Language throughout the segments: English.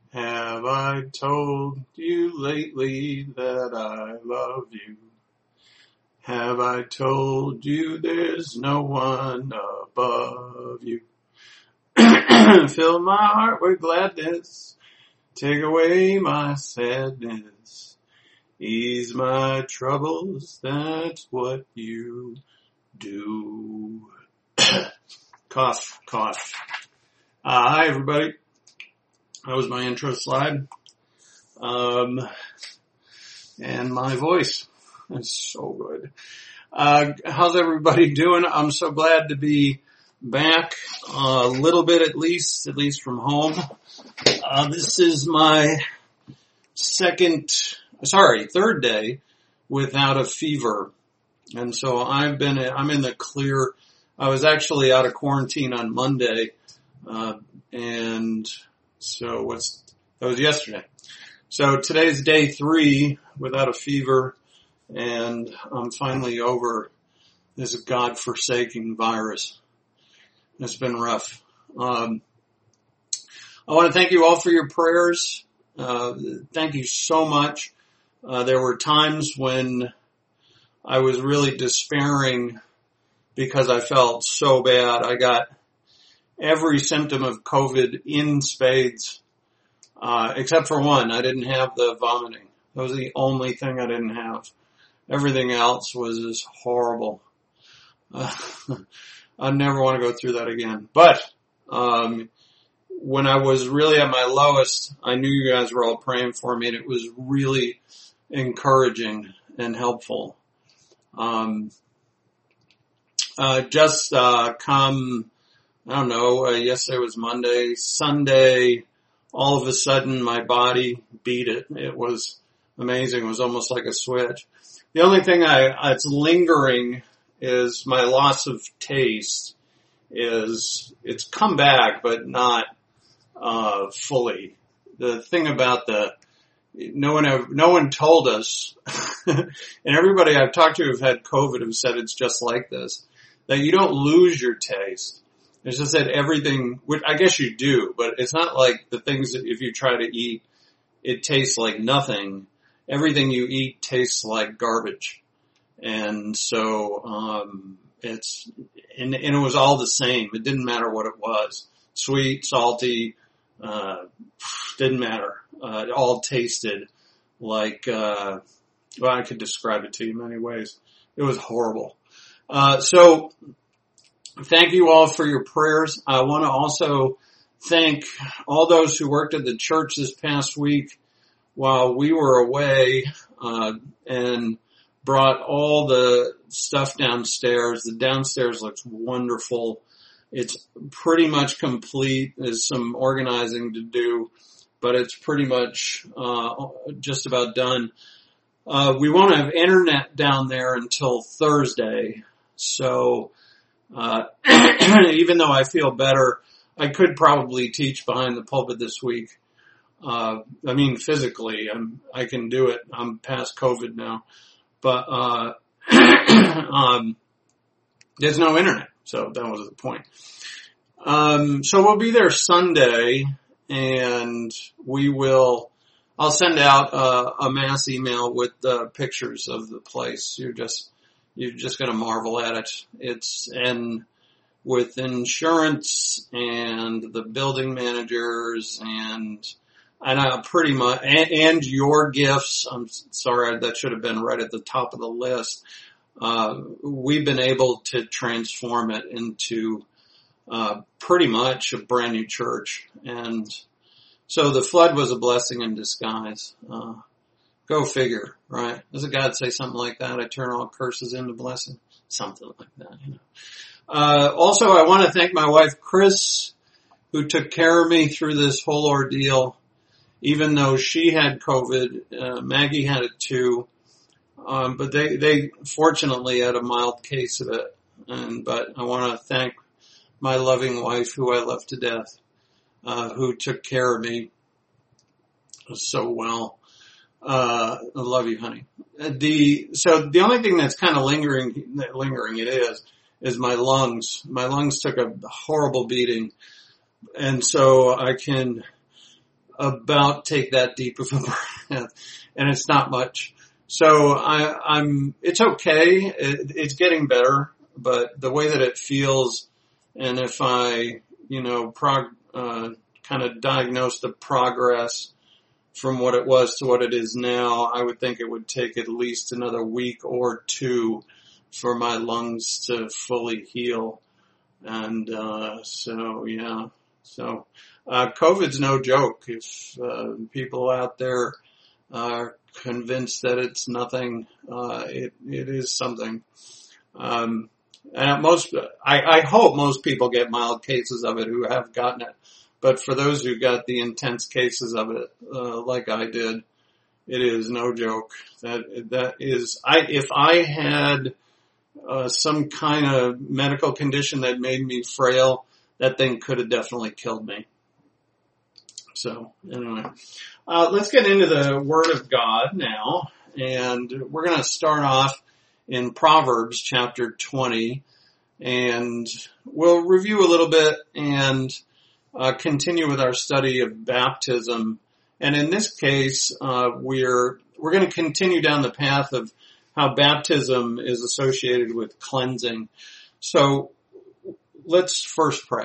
Have I told you lately that I love you? Have I told you there's no one above you? Fill my heart with gladness, take away my sadness, ease my troubles, that's what you do. Cough, cough. Hi everybody. That was my intro slide. And my voice is so good. How's everybody doing? I'm so glad to be back a little bit at least from home. This is my third day without a fever. And so I'm in the clear. I was actually out of quarantine on Monday, and so that was yesterday. So today's day 3 without a fever, and I'm finally over this godforsaken virus. It's been rough. I want to thank you all for your prayers. Thank you so much. There were times when I was really despairing because I felt so bad. I got every symptom of COVID in spades, except for one. I didn't have the vomiting. That was the only thing I didn't have. Everything else was just horrible. I never want to go through that again. But when I was really at my lowest, I knew you guys were all praying for me, and it was really encouraging and helpful. Yesterday was Monday, Sunday, all of a sudden my body beat it. It was amazing. It was almost like a switch. The only thing that's lingering is my loss of taste. It's come back, but not, fully. The thing about no one told us, and everybody I've talked to who've had COVID have said it's just like this, that you don't lose your taste. It's just that everything, which I guess you do, but it's not like the things that if you try to eat, it tastes like nothing. Everything you eat tastes like garbage. And so, it was all the same. It didn't matter what it was. Sweet, salty, didn't matter. It all tasted like, I could describe it to you in many ways. It was horrible. So thank you all for your prayers. I want to also thank all those who worked at the church this past week while we were away, and brought all the stuff downstairs. The downstairs looks wonderful. It's pretty much complete. There's some organizing to do, but it's pretty much, just about done. We won't have internet down there until Thursday. So, even though I feel better, I could probably teach behind the pulpit this week. Physically, I can do it. I'm past COVID now, but, there's no internet. So that was the point. So we'll be there Sunday, and I'll send out a mass email with pictures of the place. You're just gonna marvel at it. And with insurance and the building managers and pretty much, and your gifts. I'm sorry, that should have been right at the top of the list. We've been able to transform it into, pretty much a brand new church. And so the flood was a blessing in disguise. Go figure, right? Doesn't God say something like that? I turn all curses into blessing. Something like that, you know. Also, I want to thank my wife, Chris, who took care of me through this whole ordeal. Even though she had COVID, Maggie had it too. But they fortunately had a mild case of it. But I want to thank my loving wife, who I love to death, who took care of me so well. I love you, honey. So the only thing that's kind of lingering it is my lungs. My lungs took a horrible beating. And so I can, about take that deep of a breath, and it's not much. So it's okay. It's getting better, but the way that it feels, and if I, kind of diagnose the progress from what it was to what it is now, I would think it would take at least another week or two for my lungs to fully heal. And, COVID's no joke. If, people out there are convinced that it's nothing, it is something. And I hope most people get mild cases of it who have gotten it. But for those who got the intense cases of it, like I did, it is no joke. If I had some kind of medical condition that made me frail, that thing could have definitely killed me. So anyway, let's get into the Word of God now, and we're going to start off in Proverbs chapter 20, and we'll review a little bit and continue with our study of baptism. And in this case, we're going to continue down the path of how baptism is associated with cleansing. So let's first pray.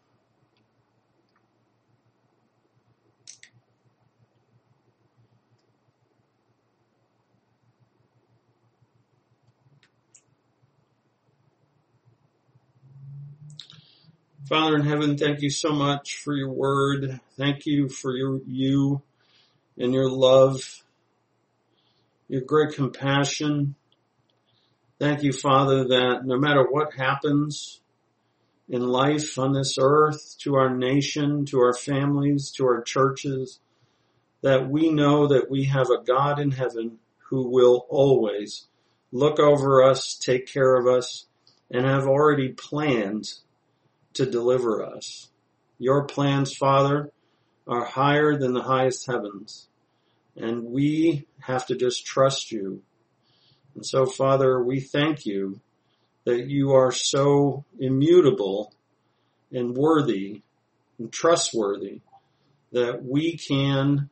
Father in heaven, thank you so much for your word. Thank you for you and your love, your great compassion. Thank you, Father, that no matter what happens in life on this earth, to our nation, to our families, to our churches, that we know that we have a God in heaven who will always look over us, take care of us, and have already planned to deliver us. Your plans, Father, are higher than the highest heavens, and we have to just trust you. And so, Father, we thank you that you are so immutable and worthy and trustworthy that we can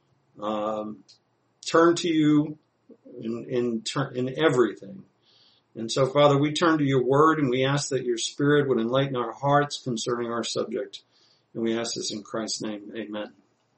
turn to you in everything. And so, Father, we turn to your word and we ask that your Spirit would enlighten our hearts concerning our subject. And we ask this in Christ's name. Amen.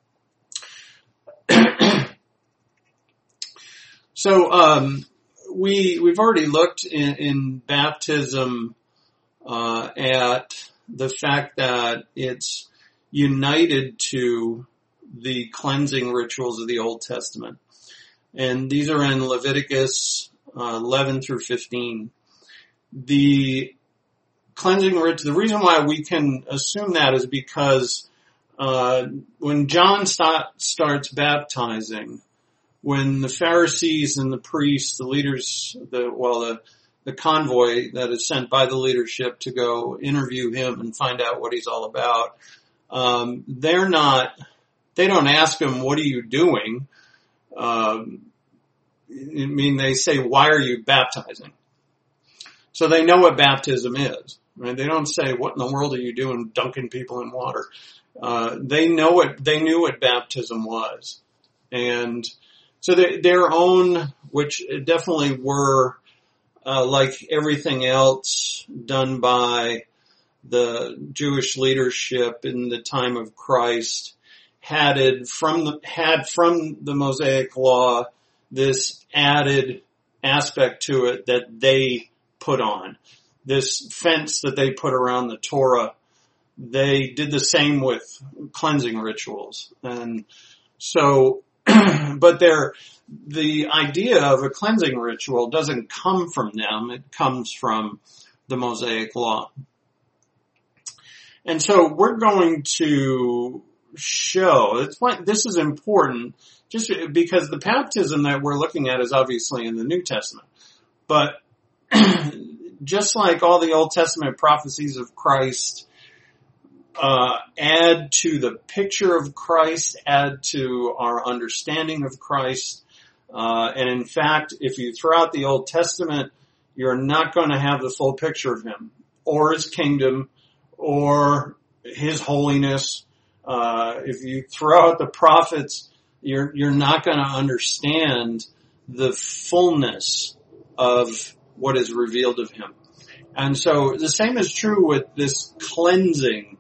So, we've already looked in baptism, at the fact that it's united to the cleansing rituals of the Old Testament. And these are in Leviticus 11 through 15. The cleansing ritual, the reason why we can assume that is because when John starts baptizing, when the Pharisees and the priests, the leaders, the convoy that is sent by the leadership to go interview him and find out what he's all about, they don't ask him, what are you doing? They say, why are you baptizing? So they know what baptism is. Right? They don't say, what in the world are you doing dunking people in water? They knew what baptism was. And so their own, which definitely were, like everything else done by the Jewish leadership in the time of Christ, had from the Mosaic Law this added aspect to it that they put on. This fence that they put around the Torah, they did the same with cleansing rituals. And so, but the idea of a cleansing ritual doesn't come from them, it comes from the Mosaic Law. And so we're going to show, this is important, just because the baptism that we're looking at is obviously in the New Testament. But just like all the Old Testament prophecies of Christ add to the picture of Christ, add to our understanding of Christ, and in fact, if you throw out the Old Testament, you're not going to have the full picture of him, or his kingdom, or his holiness, If you throw out the prophets, you're not going to understand the fullness of what is revealed of him. And so the same is true with this cleansing.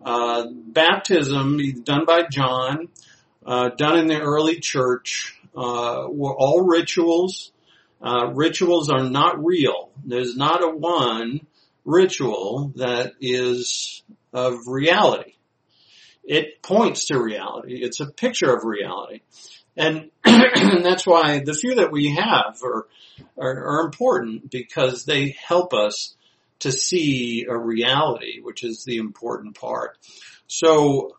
Baptism, done by John, done in the early church, were all rituals. Rituals are not real. There's not a one ritual that is of reality. It points to reality. It's a picture of reality. And that's why the few that we have are important, because they help us to see a reality, which is the important part. So,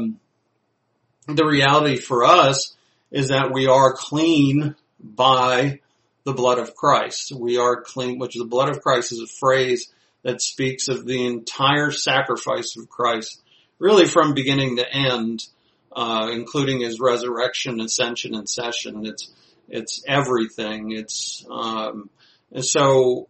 the reality for us is that we are clean by the blood of Christ. We are clean, which the blood of Christ is a phrase that speaks of the entire sacrifice of Christ, really from beginning to end, including his resurrection, ascension, and session. It's everything. And so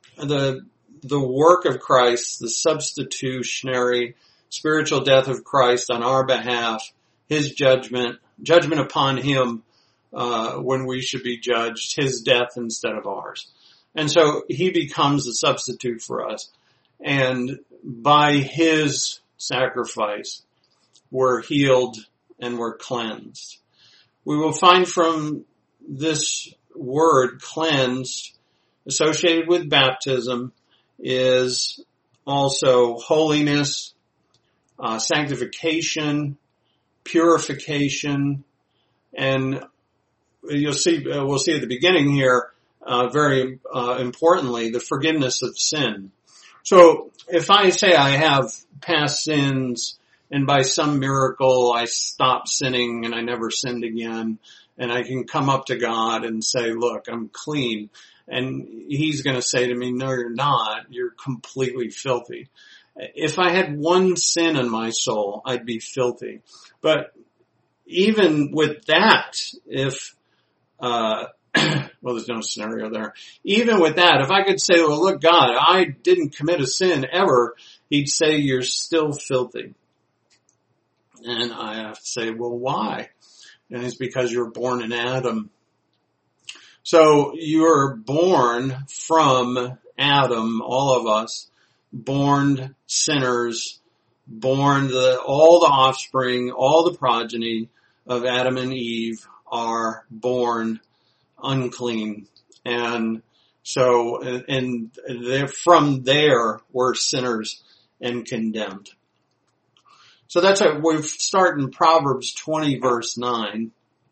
the work of Christ, the substitutionary spiritual death of Christ on our behalf, his judgment upon him, when we should be judged, his death instead of ours. And so he becomes a substitute for us. And by his sacrifice, we're healed and we're cleansed. We will find from this word cleansed, associated with baptism, is also holiness, sanctification, purification, and we'll see at the beginning here, very importantly, the forgiveness of sin. So if I say I have past sins and by some miracle I stopped sinning and I never sinned again, and I can come up to God and say, look, I'm clean. And he's going to say to me, no, you're not. You're completely filthy. If I had one sin in my soul, I'd be filthy. But even with that, well, there's no scenario there. Even with that, if I could say, well, look, God, I didn't commit a sin ever, he'd say, you're still filthy. And I have to say, well, why? And it's because you're born in Adam. So you're born from Adam, all of us, born sinners, born all the offspring, all the progeny of Adam and Eve are born unclean. And so, and from there, we're sinners and condemned. So that's how we start in Proverbs 20 verse 9.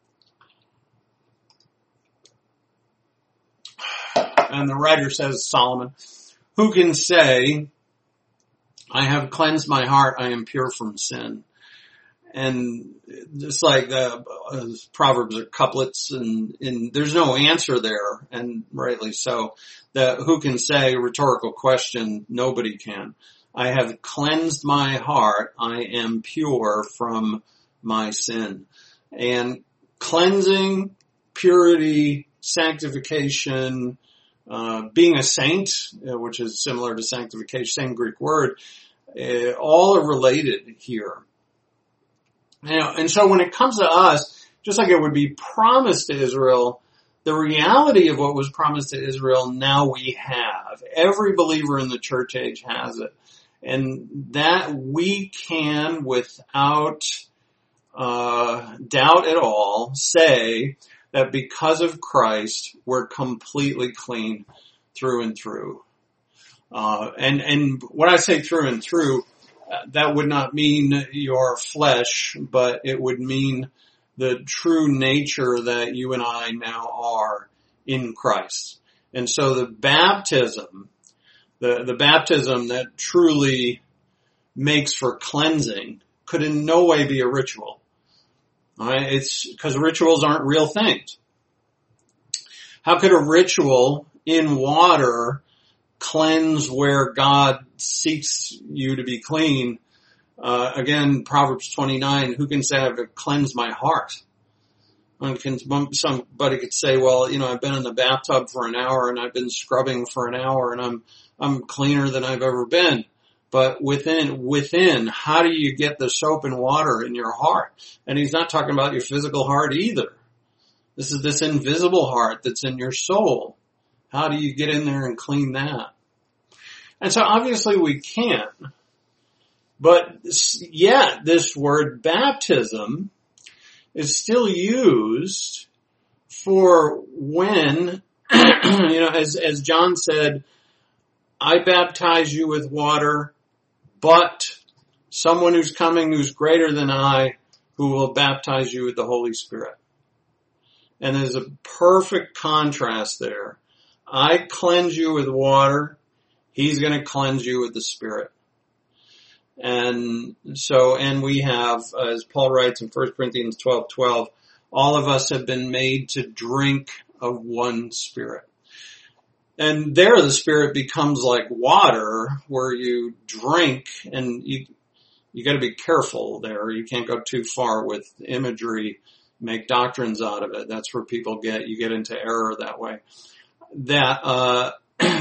And the writer says, Solomon, who can say, I have cleansed my heart, I am pure from sin. And just like the Proverbs are couplets, and there's no answer there, and rightly so. Who can say, rhetorical question, nobody can. I have cleansed my heart, I am pure from my sin. And cleansing, purity, sanctification, being a saint, which is similar to sanctification, same Greek word, all are related here. And so when it comes to us, just like it would be promised to Israel, the reality of what was promised to Israel now we have. Every believer in the church age has it. And that we can, without doubt at all, say that because of Christ, we're completely clean through and through. And when I say through and through, that would not mean your flesh, but it would mean the true nature that you and I now are in Christ. And so the baptism that truly makes for cleansing could in no way be a ritual. All right? It's because rituals aren't real things. How could a ritual in water cleanse where God seeks you to be clean? Again, Proverbs 29, who can say I've cleansed my heart? Somebody could say, well, I've been in the bathtub for an hour and I've been scrubbing for an hour and I'm cleaner than I've ever been. But within, how do you get the soap and water in your heart? And he's not talking about your physical heart either. This is this invisible heart that's in your soul. How do you get in there and clean that? And so obviously we can. But yet this word baptism is still used for when, as John said, I baptize you with water, but someone who's coming who's greater than I, who will baptize you with the Holy Spirit. And there's a perfect contrast there. I cleanse you with water. He's going to cleanse you with the Spirit. And we have, as Paul writes in 1 Corinthians 12:12, all of us have been made to drink of one Spirit. And there the Spirit becomes like water where you drink, and you got to be careful there. You can't go too far with imagery, make doctrines out of it. That's where you get into error that way. That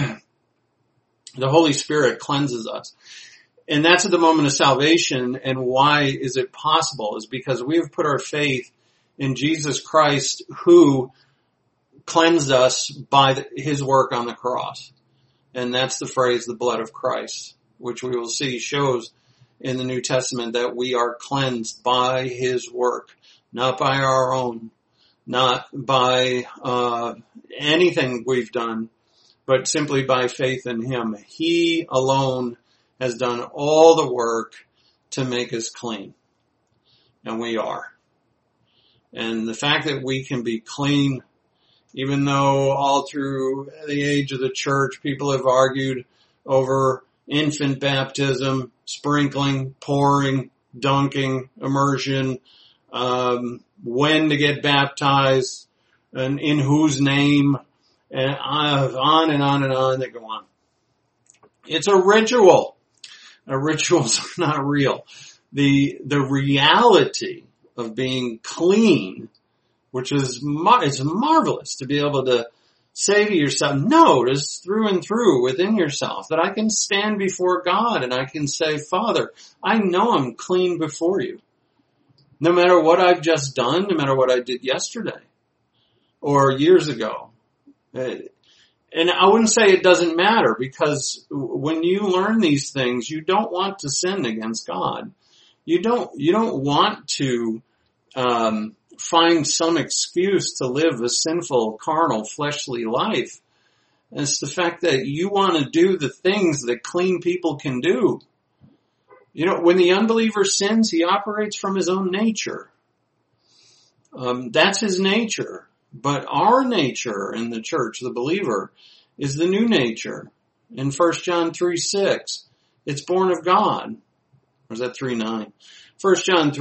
the Holy Spirit cleanses us. And that's at the moment of salvation. And why is it possible? Is because we have put our faith in Jesus Christ, who cleansed us by his work on the cross. And that's the phrase, the blood of Christ, which we will see shows in the New Testament that we are cleansed by his work, not by our own, not by anything we've done, but simply by faith in him. He alone has done all the work to make us clean. And we are. And the fact that we can be clean, even though all through the age of the church, people have argued over infant baptism, sprinkling, pouring, dunking, immersion, when to get baptized, and in whose name, and on and on and on they go on. It's a ritual. Rituals are not real. The reality of being clean, which is it's marvelous to be able to say to yourself, notice through and through within yourself that I can stand before God and I can say, Father, I know I'm clean before you. No matter what I've just done, no matter what I did yesterday or years ago. And I wouldn't say it doesn't matter, because when you learn these things, you don't want to sin against God. You don't want to find some excuse to live a sinful, carnal, fleshly life. And it's the fact that you want to do the things that clean people can do. When the unbeliever sins, he operates from his own nature. That's his nature. But our nature in the church, the believer, is the new nature. In 1 John 3:6, it's born of God. Or is that 3:9? 1 John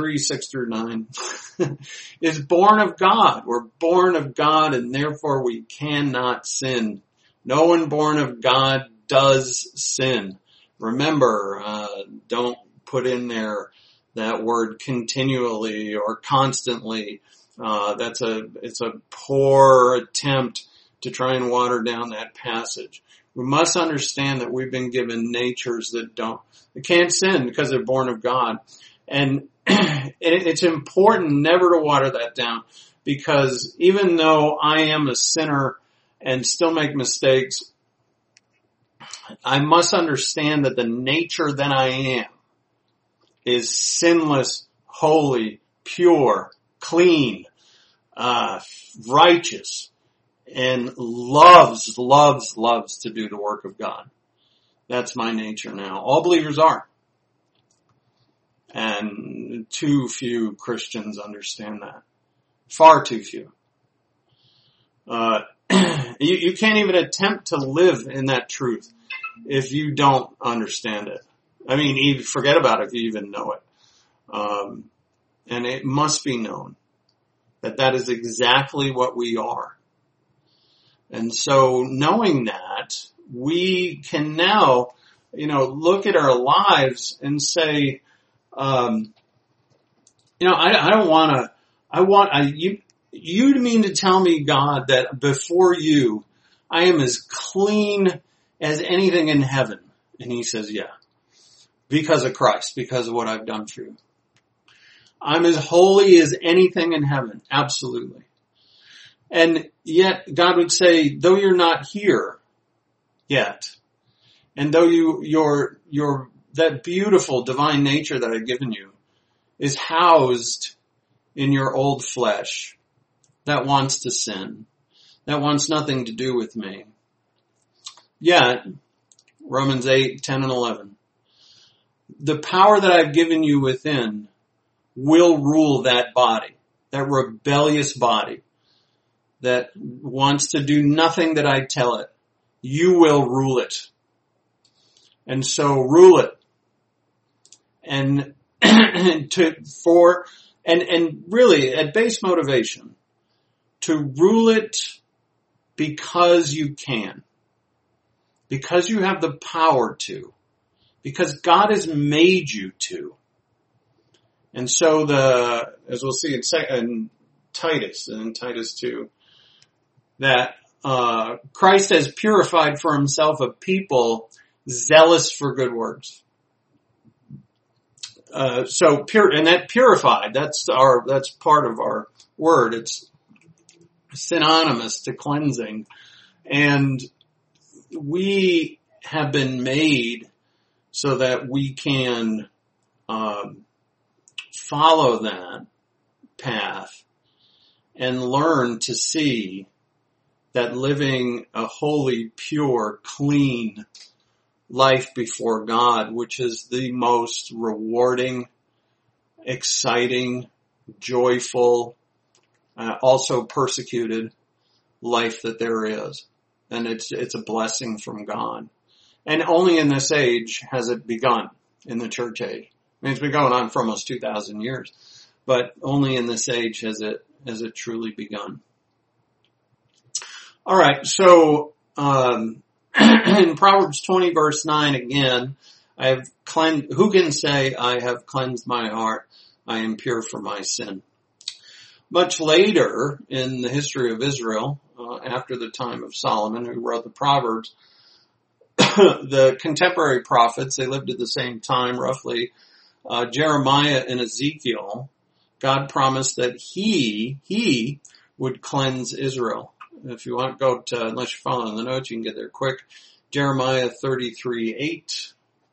3:6-9 is born of God. We're born of God, and therefore we cannot sin. No one born of God does sin. Remember, don't put in there that word continually or constantly. It's a poor attempt to try and water down that passage. We must understand that we've been given natures that can't sin because they're born of God. And it's important never to water that down, because even though I am a sinner and still make mistakes, I must understand that the nature that I am is sinless, holy, pure, clean, righteous, and loves to do the work of God. That's my nature now. All believers are. And too few Christians understand that. Far too few. You can't even attempt to live in that truth if you don't understand it. I mean, even forget about it if you even know it. And it must be known that is exactly what we are. And so knowing that, we can now, look at our lives and say, I don't want to, you mean to tell me, God, that before you, I am as clean as anything in heaven? And he says, yeah. because of Christ, because of what I've done for you. I'm as holy as anything in heaven, absolutely. And yet God would say, though you're not here yet, and though your that beautiful divine nature that I've given you is housed in your old flesh that wants to sin, that wants nothing to do with me. Yet, Romans 8, 10, and 11, the power that I've given you within will rule that body, that rebellious body that wants to do nothing that I tell it. You will rule it. And so rule it. And really at base motivation, to rule it because you can. Because you have the power to. Because God has made you to. And so as we'll see in Titus 2, that Christ has purified for himself a people zealous for good works. So pure, and that purified, that's part of our word. It's synonymous to cleansing. And we have been made so that we can follow that path and learn to see that living a holy, pure, clean life before God, which is the most rewarding, exciting, joyful, also persecuted life that there is. And it's a blessing from God. And only in this age has it begun, in the church age. I mean, it's been going on for almost 2,000 years, but only in this age has it truly begun. All right, so in Proverbs 20 verse 9 again, who can say I have cleansed my heart? I am pure from my sin. Much later in the history of Israel, after the time of Solomon, who wrote the Proverbs, the contemporary prophets, they lived at the same time roughly, Jeremiah and Ezekiel, God promised that he would cleanse Israel. If you want to go to, unless you're following the notes, you can get there quick. Jeremiah 33:8.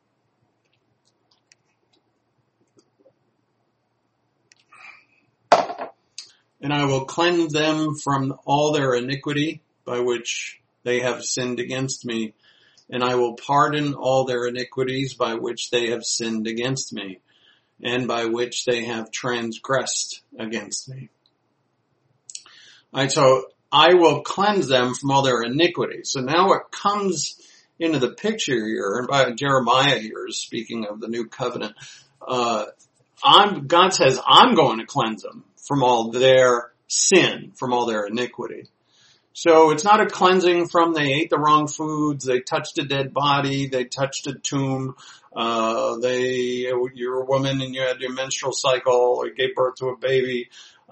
And I will cleanse them from all their iniquity by which they have sinned against me. And I will pardon all their iniquities by which they have sinned against me, and by which they have transgressed against me. All right, so I will cleanse them from all their iniquities. So now what comes into the picture here, and by Jeremiah here is speaking of the new covenant, God says, I'm going to cleanse them from all their sin, from all their iniquity. So it's not a cleansing from they ate the wrong foods, they touched a dead body, they touched a tomb, you're a woman and you had your menstrual cycle, or you gave birth to a baby,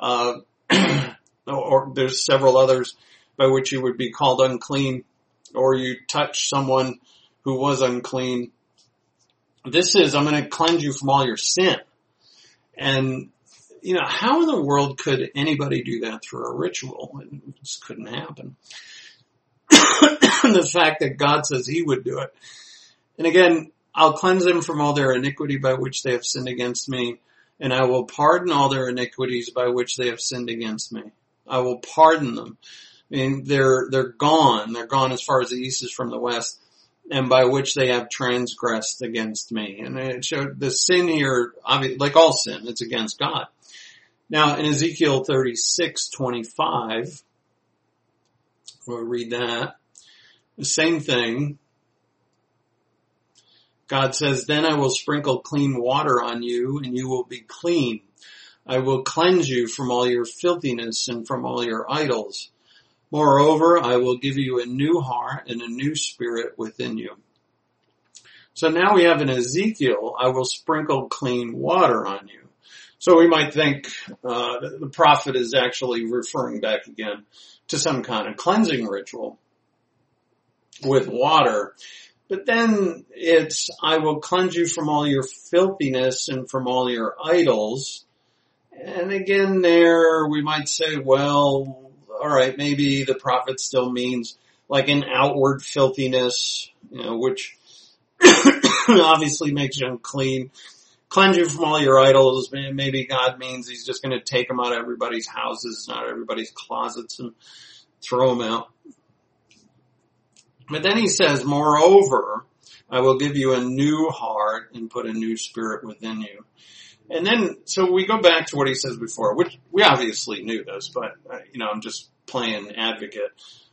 or there's several others by which you would be called unclean, or you touch someone who was unclean. This is, I'm going to cleanse you from all your sin. And, how in the world could anybody do that through a ritual? It just couldn't happen. The fact that God says he would do it. And again, I'll cleanse them from all their iniquity by which they have sinned against me, and I will pardon all their iniquities by which they have sinned against me. I will pardon them. I mean, they're gone. They're gone as far as the east is from the west, and by which they have transgressed against me. And it showed the sin here, like all sin, it's against God. Now, in Ezekiel 36:25, we'll read that. The same thing. God says, then I will sprinkle clean water on you, and you will be clean. I will cleanse you from all your filthiness and from all your idols. Moreover, I will give you a new heart and a new spirit within you. So now we have in Ezekiel, I will sprinkle clean water on you. So we might think the prophet is actually referring back again to some kind of cleansing ritual with water. But then it's, I will cleanse you from all your filthiness and from all your idols. And again there, we might say, well, alright, maybe the prophet still means like an outward filthiness, which obviously makes you unclean. Cleanse you from all your idols. Maybe God means he's just going to take them out of everybody's houses, not everybody's closets, and throw them out. But then he says, moreover, I will give you a new heart and put a new spirit within you. And then, so we go back to what he says before, which we obviously knew this, but, I'm just playing advocate,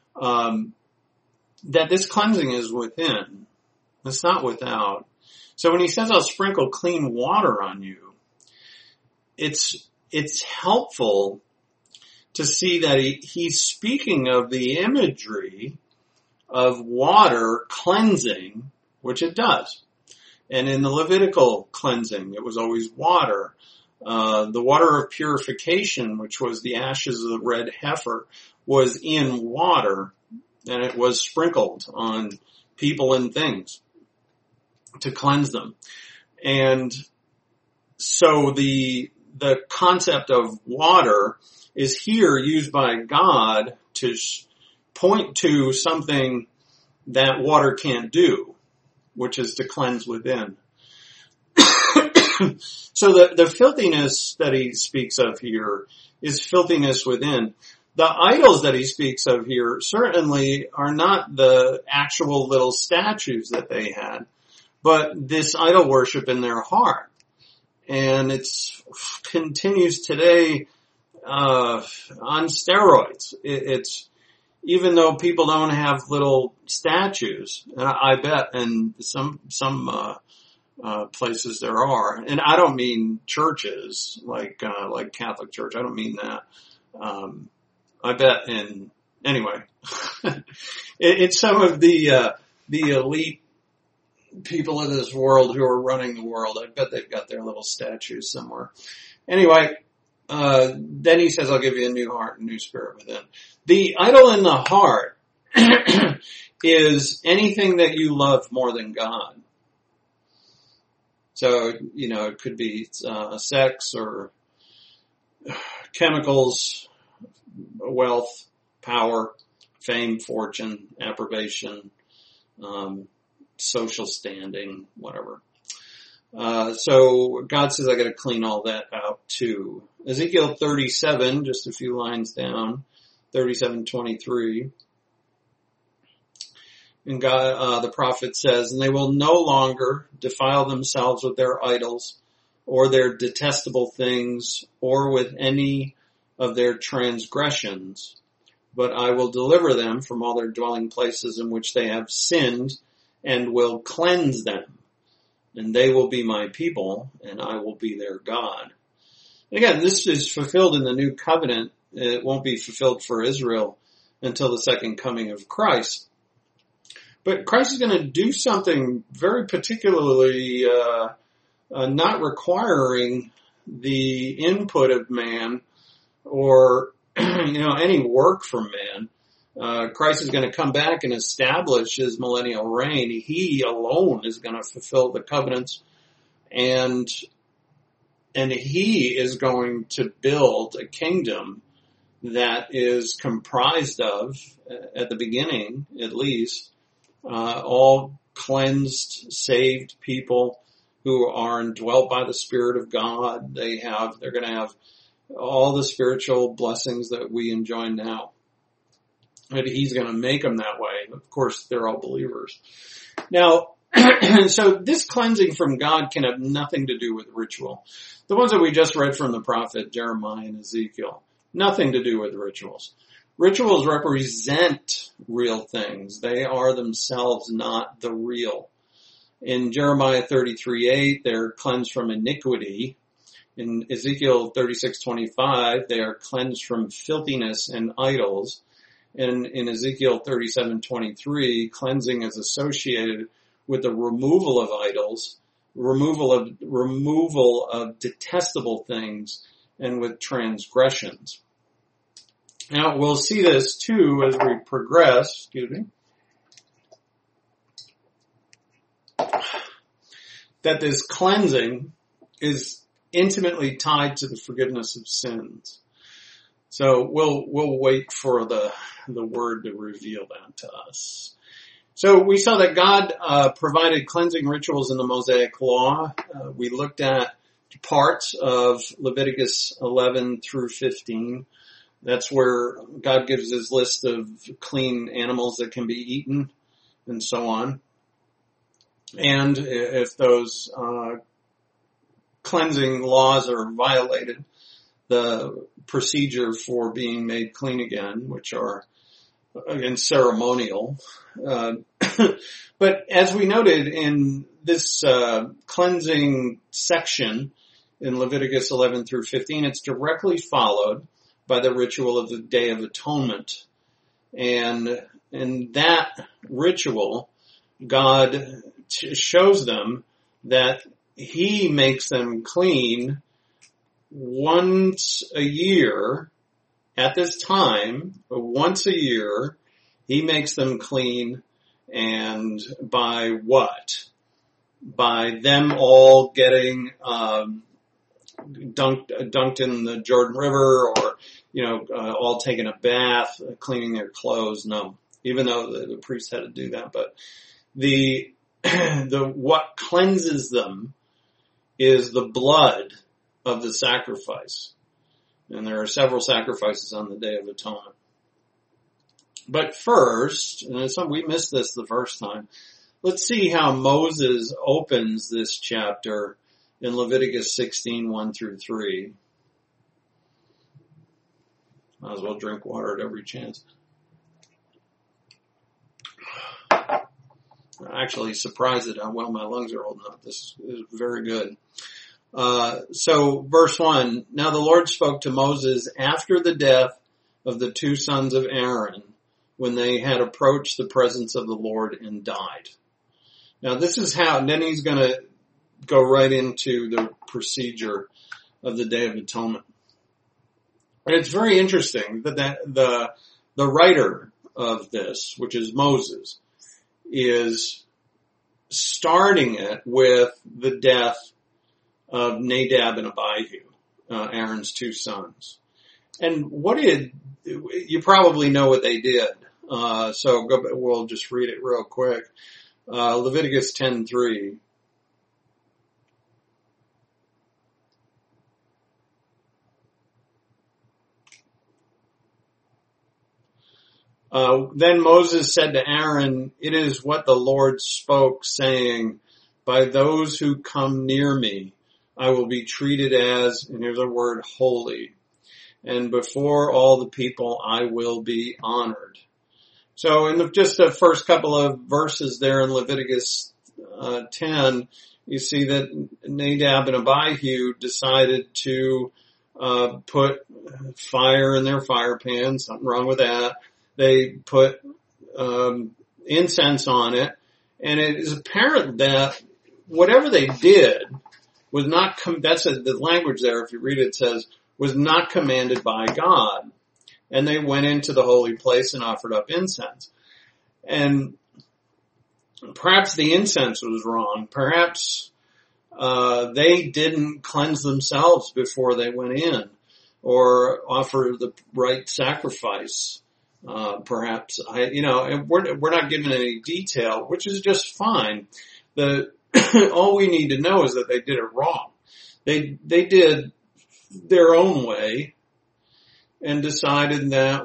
that this cleansing is within. It's not without. So when he says, I'll sprinkle clean water on you, it's helpful to see that he's speaking of the imagery of water cleansing, which it does. And in the Levitical cleansing, it was always water. The water of purification, which was the ashes of the red heifer, was in water, and it was sprinkled on people and things to cleanse them. And so the concept of water is here used by God to point to something that water can't do, which is to cleanse within. So the filthiness that he speaks of here is filthiness within. The idols that he speaks of here certainly are not the actual little statues that they had, but this idol worship in their heart. And it continues today on steroids. It's even though people don't have little statues, and I bet in some places there are, and I don't mean churches like Catholic Church. I don't mean that. I bet anyway, it's some of the elite people in this world who are running the world. I bet they've got their little statues somewhere. Anyway, then he says, I'll give you a new heart and new spirit within. The idol in the heart is anything that you love more than God. So, it could be sex or chemicals, wealth, power, fame, fortune, approbation, social standing, whatever. So God says I got to clean all that out too. Ezekiel 37, just a few lines down, 37:23. And God, the prophet says, and they will no longer defile themselves with their idols or their detestable things or with any of their transgressions, but I will deliver them from all their dwelling places in which they have sinned and will cleanse them. And they will be my people and I will be their God. Again, this is fulfilled in the new covenant. It won't be fulfilled for Israel until the second coming of Christ. But Christ is going to do something very particularly not requiring the input of man or any work from man. Christ is going to come back and establish his millennial reign. He alone is going to fulfill the covenants, and he is going to build a kingdom that is comprised of, at the beginning at least, all cleansed, saved people who are indwelt by the Spirit of God. They're going to have all the spiritual blessings that we enjoy now. And he's going to make them that way. Of course, they're all believers. Now, so this cleansing from God can have nothing to do with ritual. The ones that we just read from the prophet Jeremiah and Ezekiel, nothing to do with rituals. Rituals represent real things. They are themselves not the real. In Jeremiah 33:8, they're cleansed from iniquity. In Ezekiel 36:25, they are cleansed from filthiness and idols. And in Ezekiel 37:23, cleansing is associated with the removal of idols, removal of detestable things, and with transgressions. Now, we'll see this too as we progress. Excuse me. that this cleansing is intimately tied to the forgiveness of sins. So we'll wait for the word to reveal that to us. So we saw that God provided cleansing rituals in the Mosaic Law. We looked at parts of Leviticus 11 through 15. That's where God gives his list of clean animals that can be eaten and so on. And if those cleansing laws are violated, the procedure for being made clean again, which are again ceremonial. But as we noted in this cleansing section in Leviticus 11 through 15, it's directly followed by the ritual of the Day of Atonement. And in that ritual, God shows them that he makes them clean once a year. At this time, once a year, he makes them clean. And by what? By them all getting dunked in the Jordan River, or all taking a bath, cleaning their clothes. No, even though the priest had to do that, but the what cleanses them is the blood of the sacrifice. And there are several sacrifices on the Day of Atonement. But first, and we missed this the first time, let's see how Moses opens this chapter in Leviticus 16, 1 through 3. Might as well drink water at every chance. I'm actually surprised at how well my lungs are holding up. This is very good. So verse 1, now the Lord spoke to Moses after the death of the two sons of Aaron, when they had approached the presence of the Lord and died. Now this is how, and then he's going to go right into the procedure of the Day of Atonement. And it's very interesting that the writer of this, which is Moses, is starting it with the death of Nadab and Abihu, Aaron's two sons. And you probably know what they did. We'll just read it real quick. Leviticus 10:3. Then Moses said to Aaron, it is what the Lord spoke, saying, by those who come near me, I will be treated as, and here's a word, holy. And before all the people, I will be honored. So in just the first couple of verses there in Leviticus 10, you see that Nadab and Abihu decided to put fire in their fire pan. Something wrong with that. They put incense on it, and it is apparent that whatever they did was not, the language there, if you read it, says, was not commanded by God. And they went into the holy place and offered up incense. And perhaps the incense was wrong. Perhaps they didn't cleanse themselves before they went in or offer the right sacrifice. Perhaps and we're not given any detail, which is just fine. All we need to know is that they did it wrong. They did their own way and decided that,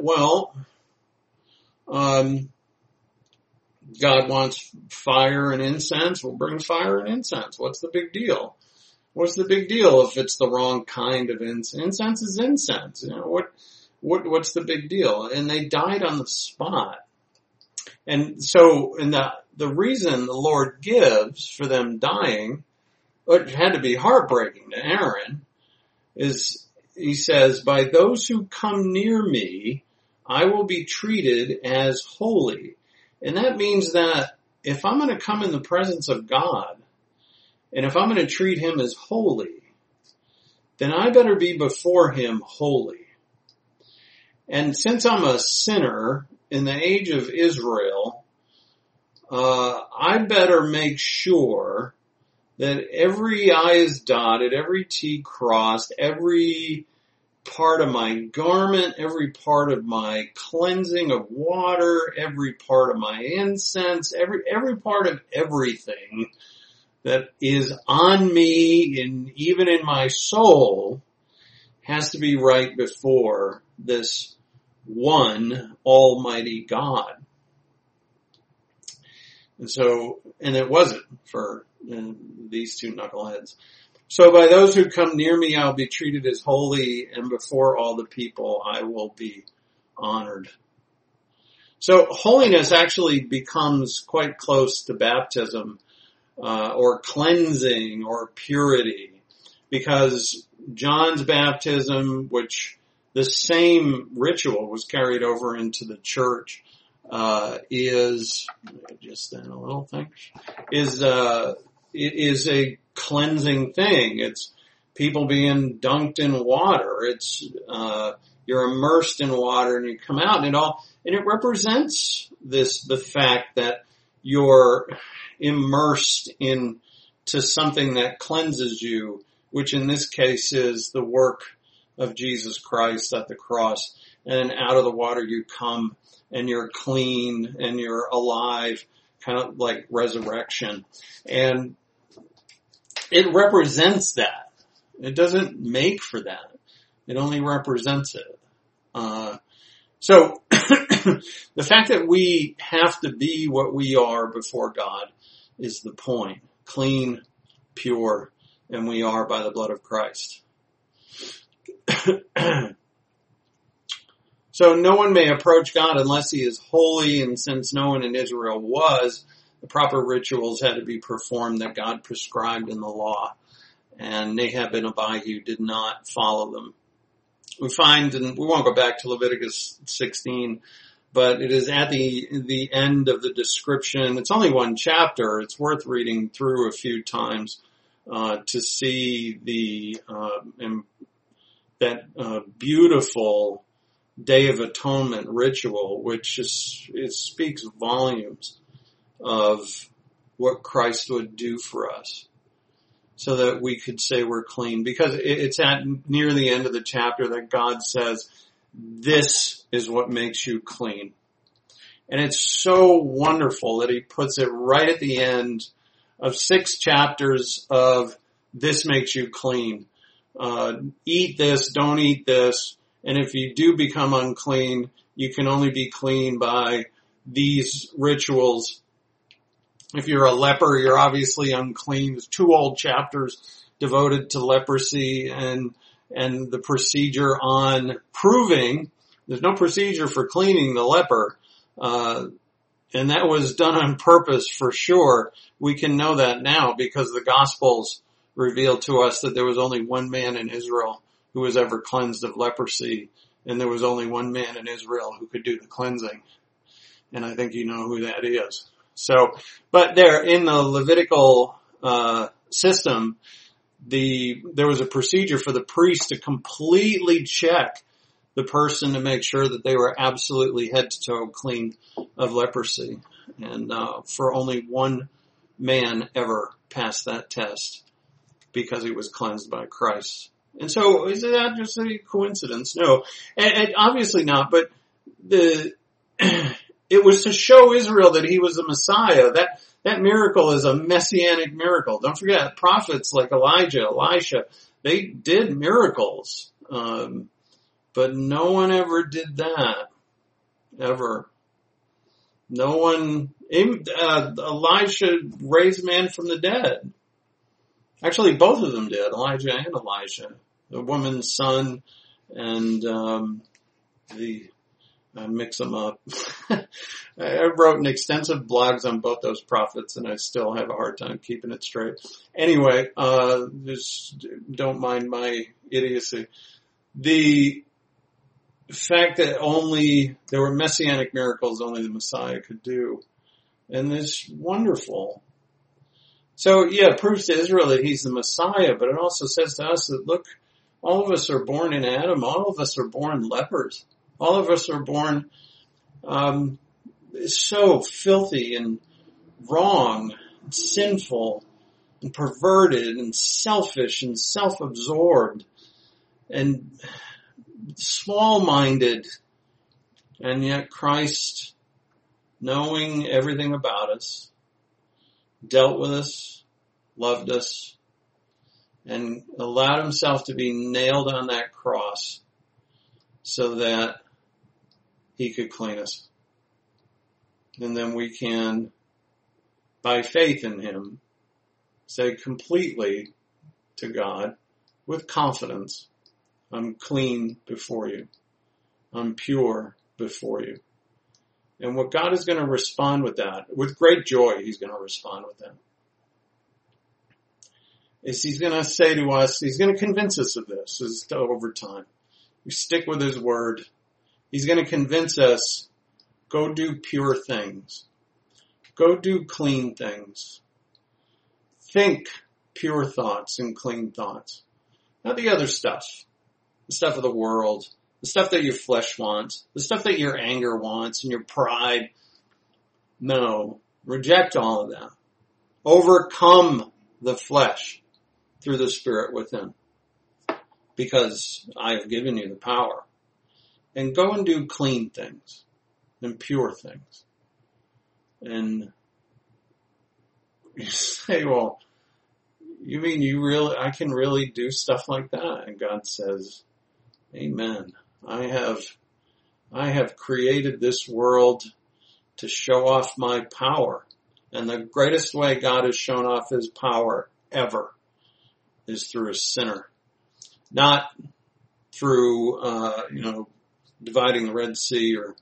God wants fire and incense. We'll bring fire and incense. What's the big deal? What's the big deal if it's the wrong kind of incense? Incense is incense. What's the big deal? And they died on the spot. And so, the reason the Lord gives for them dying, it had to be heartbreaking to Aaron, is he says, by those who come near me, I will be treated as holy. And that means that if I'm going to come in the presence of God, and if I'm going to treat him as holy, then I better be before him holy. And since I'm a sinner in the age of Israel, I better make sure that every I is dotted, every T crossed, every part of my garment, every part of my cleansing of water, every part of my incense, every part of everything that is on me and even in my soul has to be right before this one Almighty God. And it wasn't for these two knuckleheads. So by those who come near me, I'll be treated as holy, and before all the people, I will be honored. So holiness actually becomes quite close to baptism, or cleansing, or purity, because John's baptism, which the same ritual was carried over into the church, is a cleansing thing. It's people being dunked in water. It's, you're immersed in water and you come out and it represents the fact that you're immersed into something that cleanses you, which in this case is the work of Jesus Christ at the cross. And out of the water you come and you're clean and you're alive, kind of like resurrection. And it represents that. It doesn't make for that. It only represents it. So the fact that we have to be what we are before God is the point. Clean, pure, and we are by the blood of Christ. So no one may approach God unless he is holy, and since no one in Israel was, the proper rituals had to be performed that God prescribed in the law, and Nahab and Abihu did not follow them. We find, and we won't go back to Leviticus 16, but it is at the end of the description. It's only one chapter. It's worth reading through a few times to see that beautiful Day of Atonement ritual, which it speaks volumes of what Christ would do for us so that we could say we're clean. Because it's at near the end of the chapter that God says, this is what makes you clean. And it's so wonderful that he puts it right at the end of 6 chapters of this makes you clean. Eat this, don't eat this. And if you do become unclean, you can only be clean by these rituals. If you're a leper, you're obviously unclean. There's 2 old chapters devoted to leprosy and the procedure on proving. There's no procedure for cleaning the leper. And that was done on purpose for sure. We can know that now because the Gospels reveal to us that there was only one man in Israel who was ever cleansed of leprosy, and there was only one man in Israel who could do the cleansing. And I think you know who that is. So, but there, in the Levitical system, there was a procedure for the priest to completely check the person to make sure that they were absolutely head to toe clean of leprosy. And for only one man ever passed that test because he was cleansed by Christ. And so, is that just a coincidence? No, and obviously not. But it was to show Israel that he was the Messiah. That miracle is a messianic miracle. Don't forget, prophets like Elijah, Elisha, they did miracles, but no one ever did that ever. No one. Elisha raised a man from the dead. Actually, both of them did, Elijah and Elisha. The woman's son and I mix them up. I wrote an extensive blogs on both those prophets, and I still have a hard time keeping it straight. Anyway, just don't mind my idiocy. The fact that there were messianic miracles only the Messiah could do, and it's wonderful. So, yeah, it proves to Israel that he's the Messiah, but it also says to us that, look, all of us are born in Adam. All of us are born lepers. All of us are born so filthy and wrong, and sinful, and perverted and selfish and self-absorbed and small-minded. And yet Christ, knowing everything about us, dealt with us, loved us, and allowed himself to be nailed on that cross so that he could clean us. And then we can, by faith in him, say completely to God with confidence, I'm clean before you. I'm pure before you. And what God is going to respond with that, with great joy, he's going to respond with that. Is he's going to say to us, he's going to convince us of this over time. We stick with his word. He's going to convince us, go do pure things. Go do clean things. Think pure thoughts and clean thoughts. Not the other stuff. The stuff of the world. The stuff that your flesh wants. The stuff that your anger wants and your pride. No. Reject all of that. Overcome the flesh through the Spirit within. Because I have given you the power. And go and do clean things. And pure things. And you say, well, you mean I can really do stuff like that? And God says, amen. I have created this world to show off my power. And the greatest way God has shown off his power ever is through a sinner. Not through, dividing the Red Sea or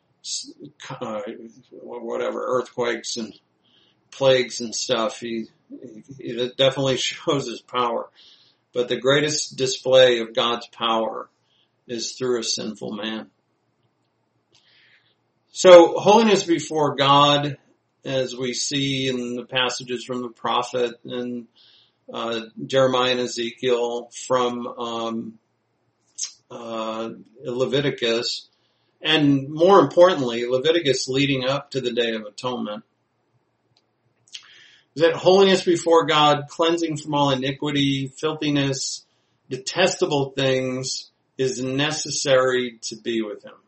whatever, earthquakes and plagues and stuff. He definitely shows his power. But the greatest display of God's power is through a sinful man. So holiness before God, as we see in the passages from the prophet and Jeremiah and Ezekiel, from Leviticus, and more importantly, Leviticus leading up to the Day of Atonement, is that holiness before God, cleansing from all iniquity, filthiness, detestable things, is necessary to be with him.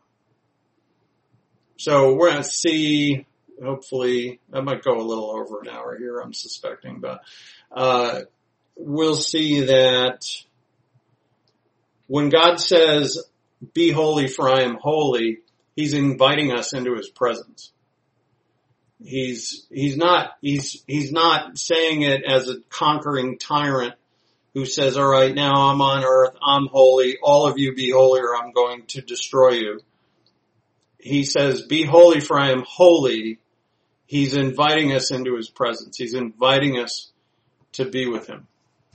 So we're going to see, hopefully, I might go a little over an hour here, I'm suspecting, but we'll see that when God says, be holy for I am holy, he's inviting us into his presence. He's not saying it as a conquering tyrant who says, all right, now I'm on earth, I'm holy, all of you be holy or I'm going to destroy you. He says, be holy for I am holy. He's inviting us into his presence. He's inviting us to be with him.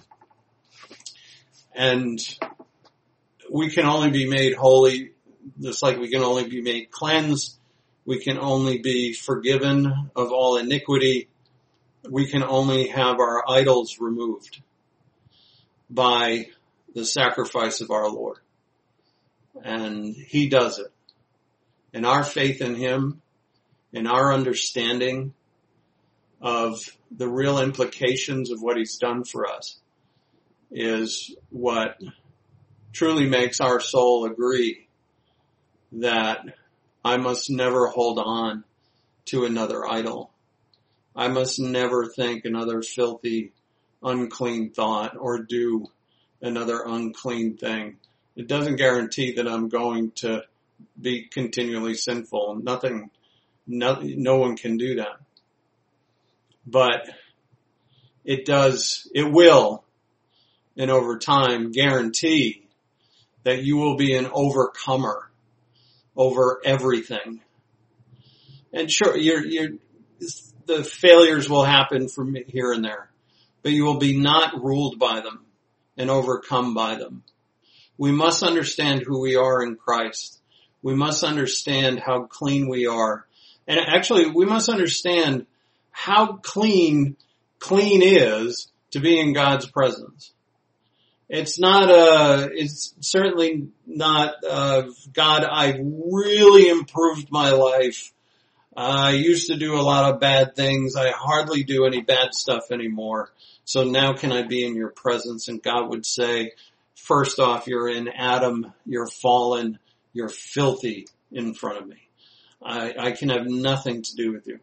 And we can only be made holy, just like we can only be made cleansed. We can only be forgiven of all iniquity. We can only have our idols removed by the sacrifice of our Lord. And he does it. And our faith in him, and our understanding of the real implications of what he's done for us, is what truly makes our soul agree that I must never hold on to another idol. I must never think another filthy, unclean thought or do another unclean thing. It doesn't guarantee that I'm going to be continually sinful. No one can do that. But it will, and over time, guarantee that you will be an overcomer over everything. And sure, the failures will happen from here and there, but you will be not ruled by them and overcome by them. We must understand who we are in Christ. We must understand how clean we are. And actually, we must understand how clean is to be in God's presence. It's certainly not, God, I really improved my life. I used to do a lot of bad things. I hardly do any bad stuff anymore. So now can I be in your presence? And God would say, first off, you're in Adam, you're fallen, you're filthy in front of me. I can have nothing to do with you.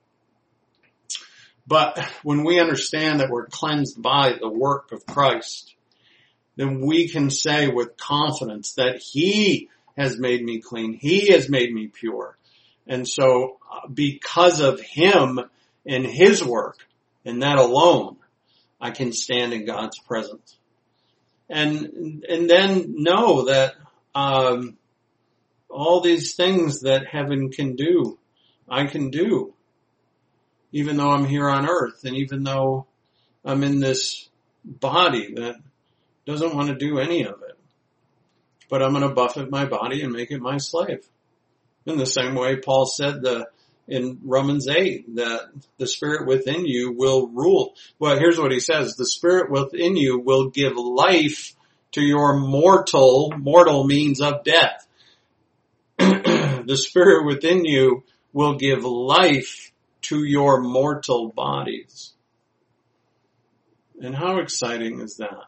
But when we understand that we're cleansed by the work of Christ, then we can say with confidence that He has made me clean. He has made me pure. And so because of Him and His work, and that alone, I can stand in God's presence. And then know that all these things that heaven can do, I can do. Even though I'm here on earth, and even though I'm in this body that doesn't want to do any of it. But I'm going to buffet my body and make it my slave. In the same way Paul said in Romans 8 that the Spirit within you will rule. Well, here's what he says. The Spirit within you will give life to your mortal means of death. The Spirit within you will give life to your mortal bodies. And how exciting is that?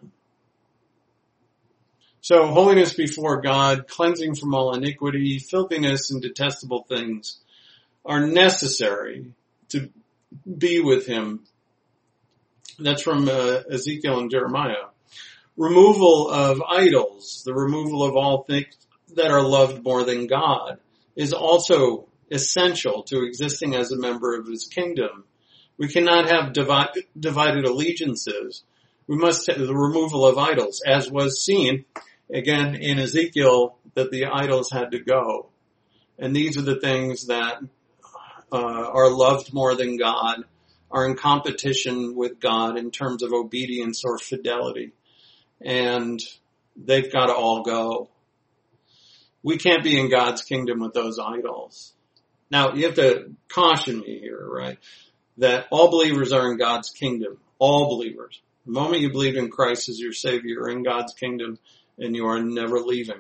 So holiness before God, cleansing from all iniquity, filthiness, and detestable things are necessary to be with Him. That's from Ezekiel and Jeremiah. Removal of idols, the removal of all things that are loved more than God, is also essential to existing as a member of His kingdom. We cannot have divided allegiances. We must have the removal of idols, as was seen again in Ezekiel, that the idols had to go. And these are the things that are loved more than God, are in competition with God in terms of obedience or fidelity. And they've got to all go. We can't be in God's kingdom with those idols. Now, you have to caution me here, right? That all believers are in God's kingdom. All believers. The moment you believe in Christ as your Savior, you're in God's kingdom and you are never leaving.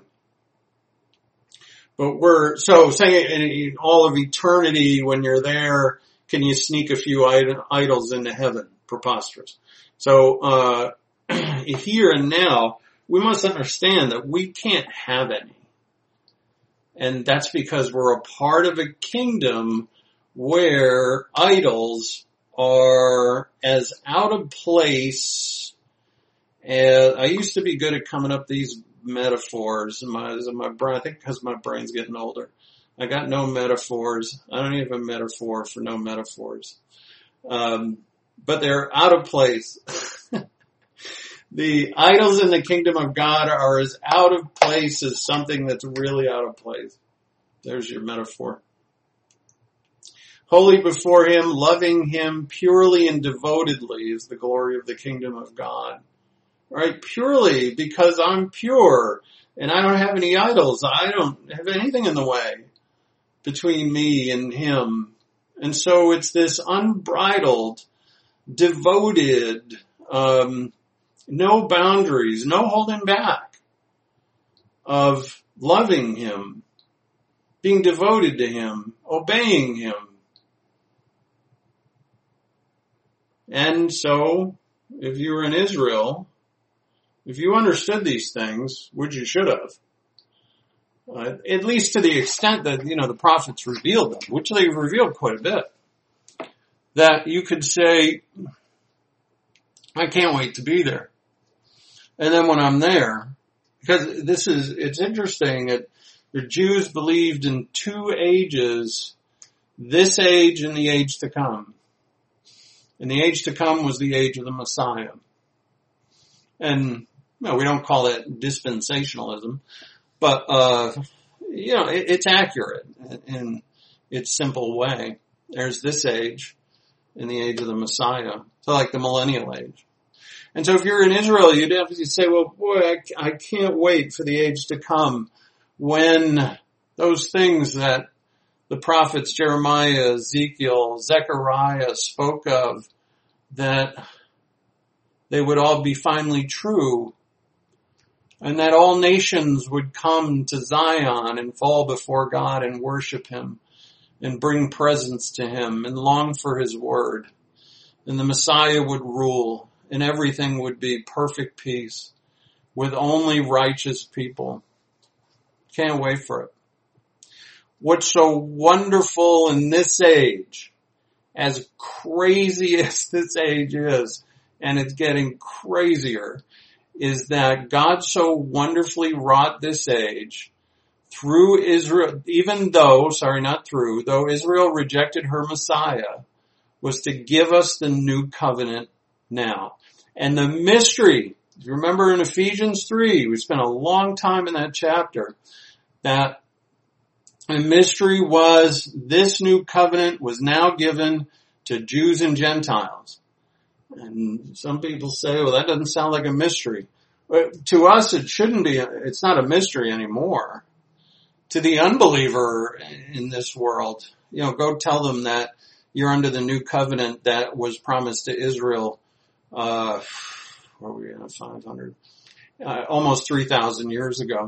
But so saying in all of eternity, when you're there, can you sneak a few idols into heaven? Preposterous. So, here and now, we must understand that we can't have any. And that's because we're a part of a kingdom where idols are as out of place as, I used to be good at coming up these metaphors. My brain, I think because my brain's getting older. I got no metaphors. I don't even have a metaphor for no metaphors. But they're out of place. The idols in the kingdom of God are as out of place as something that's really out of place. There's your metaphor. Holy before Him, loving Him purely and devotedly is the glory of the kingdom of God. Right? Purely because I'm pure and I don't have any idols. I don't have anything in the way between me and Him. And so it's this unbridled, devoted, no boundaries, no holding back of loving Him, being devoted to Him, obeying Him. And so, if you were in Israel, if you understood these things, which you should have, at least to the extent that, the prophets revealed them, which they revealed quite a bit, that you could say, I can't wait to be there. And then when I'm there, because it's interesting that the Jews believed in two ages, this age and the age to come. And the age to come was the age of the Messiah. And, we don't call it dispensationalism, but, it's accurate in its simple way. There's this age and the age of the Messiah. So like the millennial age. And so if you're in Israel, you'd have to say, well, boy, I can't wait for the age to come when those things that the prophets Jeremiah, Ezekiel, Zechariah spoke of, that they would all be finally true, and that all nations would come to Zion and fall before God and worship Him and bring presents to Him and long for His word. And the Messiah would rule and everything would be perfect peace with only righteous people. Can't wait for it. What's so wonderful in this age, as crazy as this age is, and it's getting crazier, is that God so wonderfully wrought this age through Israel, though Israel rejected her Messiah, was to give us the new covenant now. And the mystery, if you remember in Ephesians 3, we spent a long time in that chapter, that the mystery was this new covenant was now given to Jews and Gentiles. And some people say, well, that doesn't sound like a mystery. But to us, it shouldn't be. It's not a mystery anymore. To the unbeliever in this world, go tell them that you're under the new covenant that was promised to Israel, where were we at, 500, almost 3,000 years ago.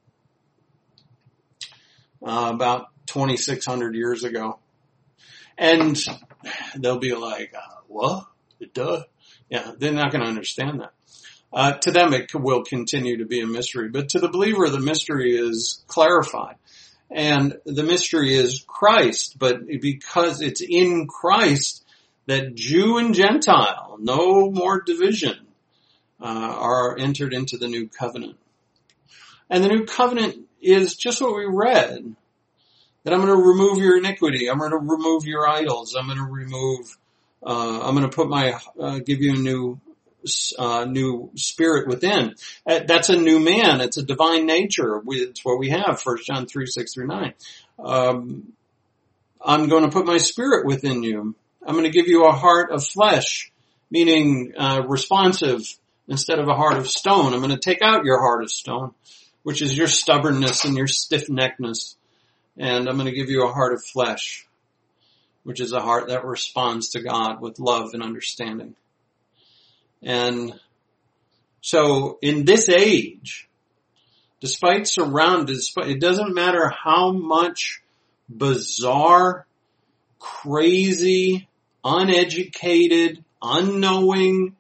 About 2,600 years ago. And they'll be like, what? Duh. Yeah, they're not going to understand that. To them, it will continue to be a mystery. But to the believer, the mystery is clarified. And the mystery is Christ. But because it's in Christ that Jew and Gentile, no more division, are entered into the new covenant. And the new covenant is just what we read. That I'm going to remove your iniquity. I'm going to remove your idols. I'm going to give you a new spirit within. That's a new man. It's a divine nature. It's what we have, 1 John 3, 6 through 9. I'm going to put my spirit within you. I'm going to give you a heart of flesh, meaning responsive instead of a heart of stone. I'm going to take out your heart of stone, which is your stubbornness and your stiff-neckedness. And I'm going to give you a heart of flesh, which is a heart that responds to God with love and understanding. And so in this age, it doesn't matter how much bizarre, crazy, uneducated, unknowing,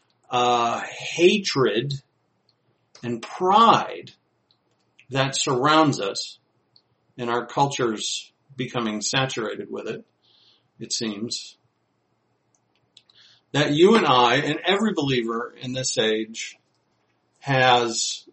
hatred and pride that surrounds us, and our culture's becoming saturated with it, it seems, that you and I and every believer in this age is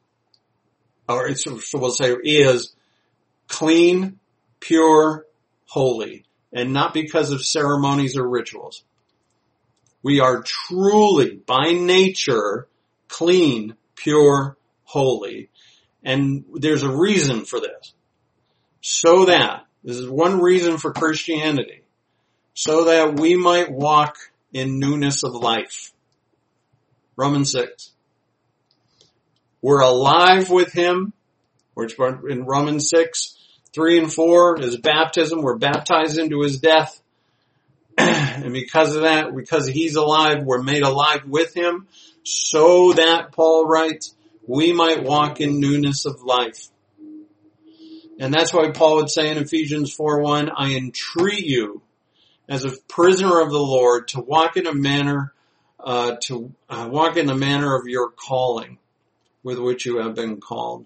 clean, pure, holy, and not because of ceremonies or rituals. We are truly, by nature, clean, pure, holy. And there's a reason for this. This is one reason for Christianity, so that we might walk in newness of life. Romans 6. We're alive with Him, which in Romans 6, 3 and 4 is baptism. We're baptized into His death. And because of that, because He's alive, we're made alive with Him, so that, Paul writes, we might walk in newness of life. And that's why Paul would say in Ephesians 4:1, I entreat you, as a prisoner of the Lord, to walk in a manner, walk in the manner of your calling, with which you have been called.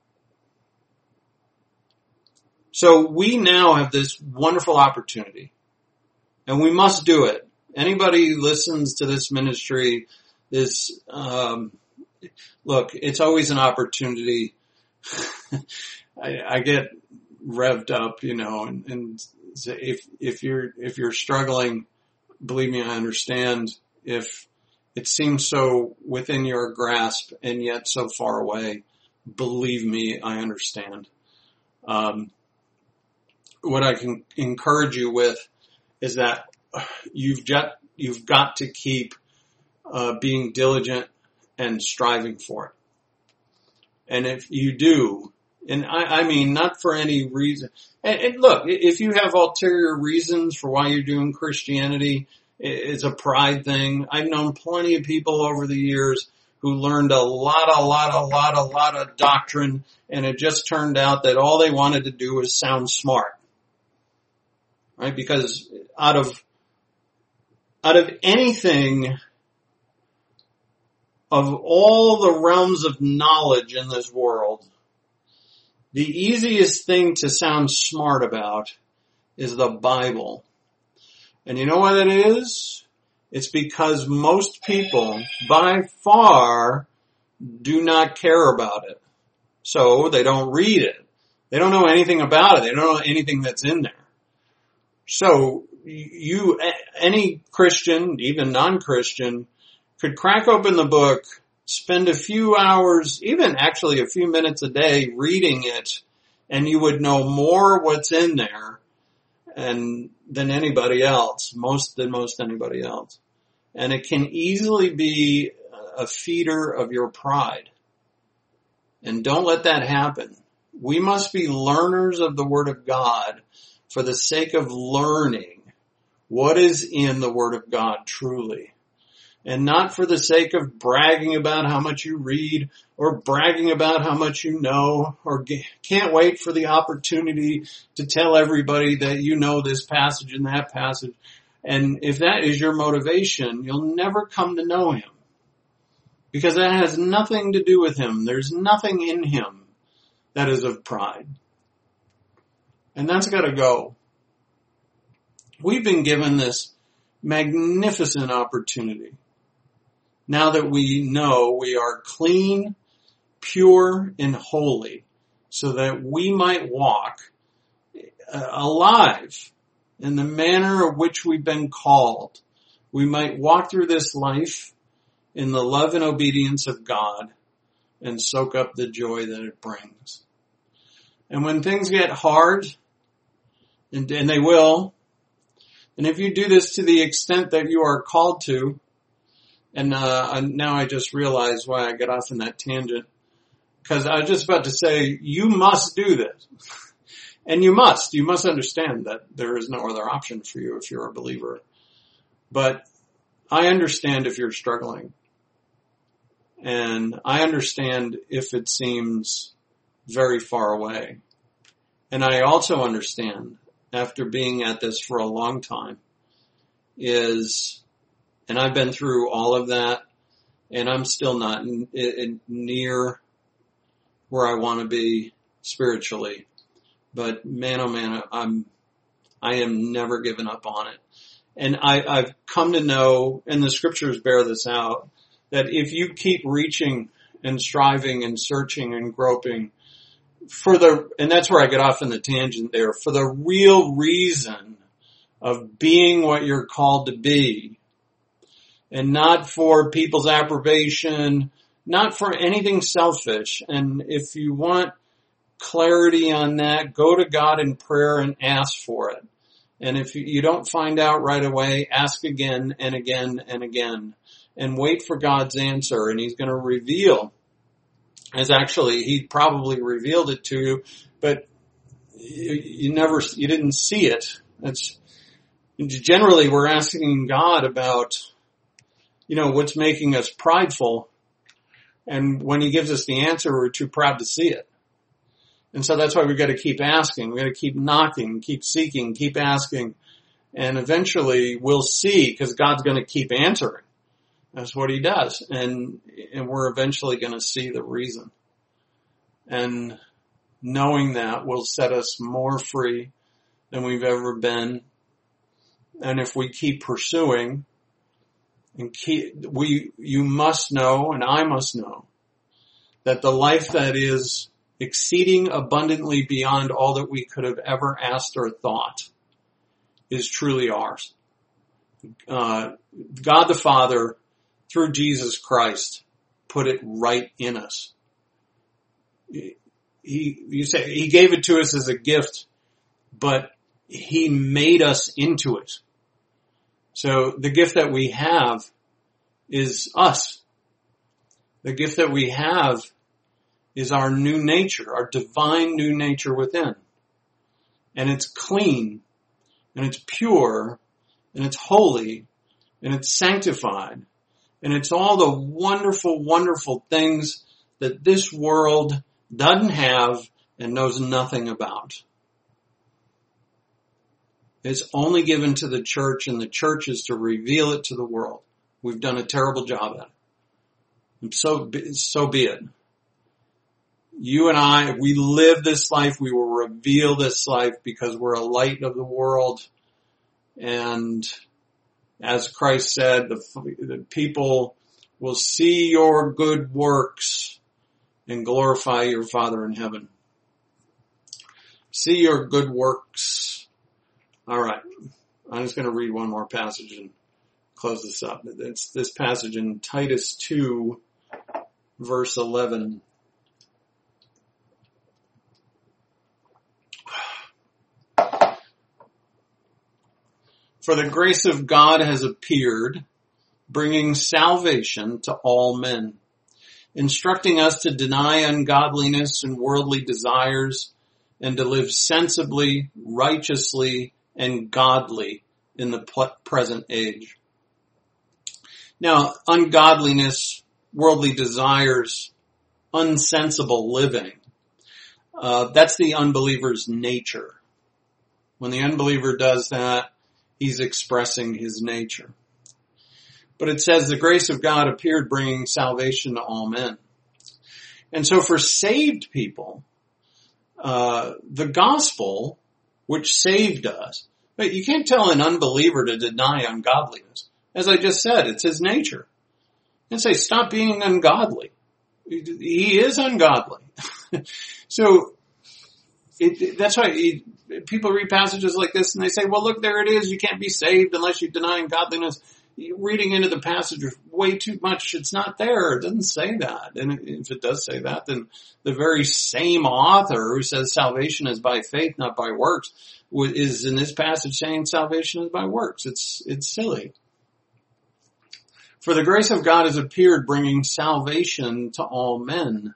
So we now have this wonderful opportunity, and we must do it. Anybody who listens to this ministry, look, it's always an opportunity. I get revved up, and if you're struggling, believe me, I understand. If it seems so within your grasp and yet so far away, believe me, I understand. What I can encourage you with is that you've got to keep being diligent and striving for it. And if you do, and I mean, not for any reason. And look, if you have ulterior reasons for why you're doing Christianity, it's a pride thing. I've known plenty of people over the years who learned a lot of doctrine, and it just turned out that all they wanted to do was sound smart. Right? Because out of anything of all the realms of knowledge in this world, the easiest thing to sound smart about is the Bible. And you know what it is? It's because most people, by far, do not care about it. So they don't read it. They don't know anything about it. They don't know anything that's in there. So any Christian, even non-Christian, could crack open the book, spend a few hours, even actually a few minutes a day reading it, and you would know more what's in there than anybody else, than most anybody else. And it can easily be a feeder of your pride. And don't let that happen. We must be learners of the Word of God for the sake of learning what is in the Word of God truly. And not for the sake of bragging about how much you read or bragging about how much you know or can't wait for the opportunity to tell everybody that you know this passage and that passage. And if that is your motivation, you'll never come to know Him. Because that has nothing to do with Him. There's nothing in Him that is of pride. And that's got to go. We've been given this magnificent opportunity. Now that we know we are clean, pure, and holy, so that we might walk alive in the manner of which we've been called. We might walk through this life in the love and obedience of God and soak up the joy that it brings. And when things get hard, and they will, and if you do this to the extent that you are called to, and now I just realized why I got off in that tangent, because I was just about to say, you must do this. And you must understand that there is no other option for you if you're a believer. But I understand if you're struggling. And I understand if it seems very far away. And I also understand, after being at this for a long time, and I've been through all of that, and I'm still not near where I want to be spiritually. But man, oh man, I am never giving up on it. And I've come to know, and the scriptures bear this out, that if you keep reaching and striving and searching and groping and that's where I get off in the tangent there, for the real reason of being what you're called to be, and not for people's approbation, not for anything selfish. And if you want clarity on that, go to God in prayer and ask for it. And if you don't find out right away, ask again and again and again, and wait for God's answer. And He's going to reveal, He probably revealed it to you, but you didn't see it. Generally we're asking God about, what's making us prideful. And when He gives us the answer, we're too proud to see it. And so that's why we've got to keep asking. We've got to keep knocking, keep seeking, keep asking. And eventually we'll see, because God's going to keep answering. That's what He does. And we're eventually going to see the reason. And knowing that will set us more free than we've ever been. And if we keep pursuing, you must know, and I must know, that the life that is exceeding abundantly beyond all that we could have ever asked or thought is truly ours. God the Father, through Jesus Christ, put it right in us. You say He gave it to us as a gift, but He made us into it. So the gift that we have is us. The gift that we have is our new nature, our divine new nature within. And it's clean, and it's pure, and it's holy, and it's sanctified, and it's all the wonderful, wonderful things that this world doesn't have and knows nothing about. It's only given to the church, and the church is to reveal it to the world. We've done a terrible job at it. And so be it. You and I, we live this life, we will reveal this life because we're a light of the world. And as Christ said, the people will see your good works and glorify your Father in heaven. See your good works. All right. I'm just going to read one more passage and close this up. It's this passage in Titus 2, verse 11. For the grace of God has appeared, bringing salvation to all men, instructing us to deny ungodliness and worldly desires, and to live sensibly, righteously, and godly in the present age. Now, ungodliness, worldly desires, unsensible living, that's the unbeliever's nature. When the unbeliever does that, he's expressing his nature. But it says the grace of God appeared, bringing salvation to all men. And so for saved people, the gospel, which saved us, but you can't tell an unbeliever to deny ungodliness. As I just said, it's his nature. And say, stop being ungodly. He is ungodly. So that's why people read passages like this and they say, well, look, there it is. You can't be saved unless you deny ungodliness. Reading into the passage way too much. It's not there. It doesn't say that. And if it does say that, then the very same author who says salvation is by faith, not by works, is in this passage saying salvation is by works. It's silly. For the grace of God has appeared, bringing salvation to all men.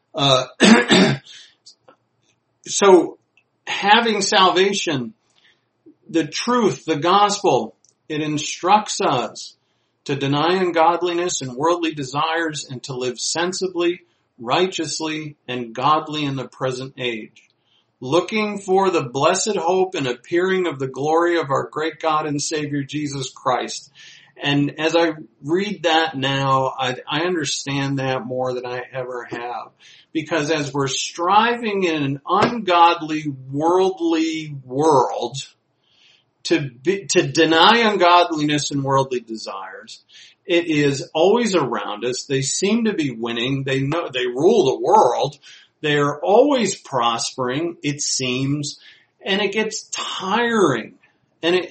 So having salvation, the truth, the gospel, it instructs us to deny ungodliness and worldly desires and to live sensibly, righteously, and godly in the present age, looking for the blessed hope and appearing of the glory of our great God and Savior Jesus Christ. And as I read that now, I understand that more than I ever have. Because as we're striving in an ungodly, worldly world to deny ungodliness and worldly desires, it is always around us. They seem to be winning. They know they rule the world. They are always prospering, it seems, and it gets tiring. And